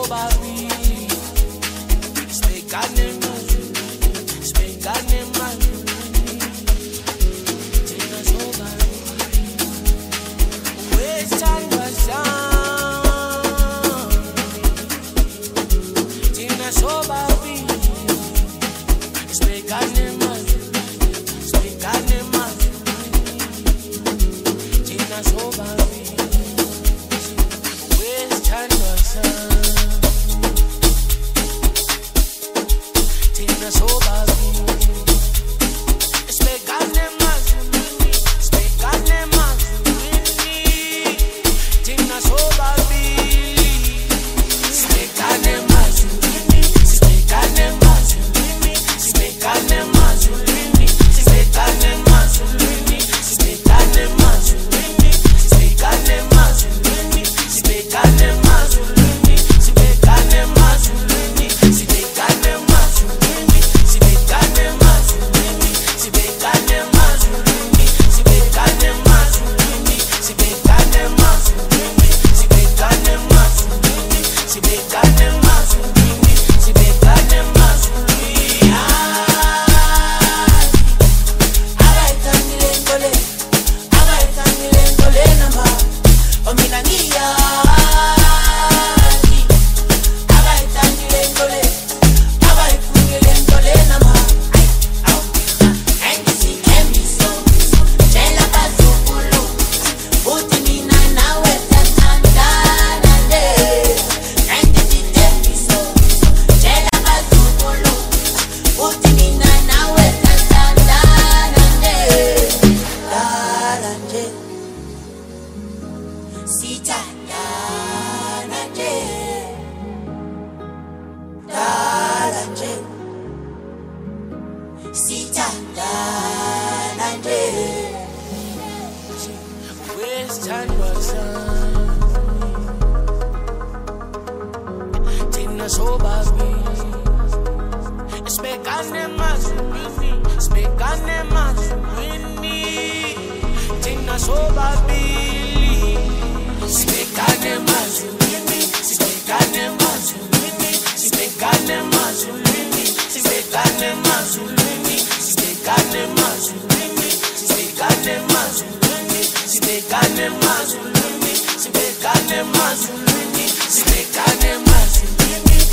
sobabili sibhekane mazulwini sibhekane mazulwini thina sobabili wesithandwa sami thina sobabili sibhekane mazulwini sibhekane mazulwini thina sobabili wesithandwa sami thina sobabili sibhekane mazulwini sibhekane mazulwini thina sobabili sibhekane mazulwini sibhekane mazulwini sibhekane mazulwini sibhekane mazulwini sibhekane mazulwini sibhekane mazulwini sibhekane mazulwini sibhekane mazulwini sibhekane mazulwini sibhekane mazulwini sibhekane mazulwini sibhekane mazulwini sibhekane mazulwini sibhekane mazulwini sibhekane mazulwini sibhekane mazulwini abayithangile nkole abayithangile nkole namba omina ngiyazi abayithangile nkole abayifungile nkole namba engisiso tshela bazukulu uthi mina nawe siyathandana nje engisiso tshela bazukulu uthi mina nawe siyathandana nje dala nje sithandana nje dala nje sithandana nje wesithandwa sami thina sobabili sibhekane mazulwini sibhekane mazulwini thina sobabili sibhekane mazulwini sibhekane mazulwini sibhekane mazulwini sibhekane mazulwini sibhekane mazulwini sibhekane mazulwini sibhekane mazulwini sibhekane mazulwini sibhekane mazulwini